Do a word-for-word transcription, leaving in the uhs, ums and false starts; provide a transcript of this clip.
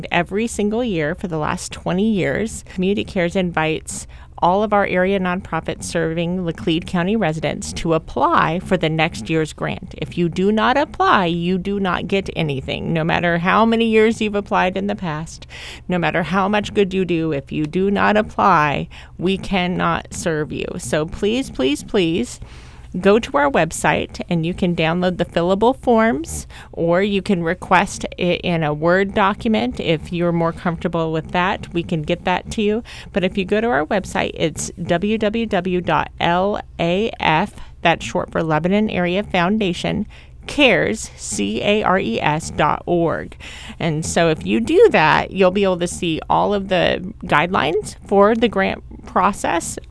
Every single year for the last twenty years, Community Cares invites all of our area nonprofits serving Laclede County residents to apply for the next year's grant. If you do not apply, you do not get anything. No matter how many years you've applied in the past, no matter how much good you do, if you do not apply, we cannot serve you. So please, please, please, go to our website and you can download the fillable forms, or you can request it in a Word document. If you're more comfortable with that, we can get that to you. But if you go to our website, it's w w w dot l a f, that's short for Lebanon Area Foundation, cares, C A R E S dot org. And so if you do that, you'll be able to see all of the guidelines for the grant process,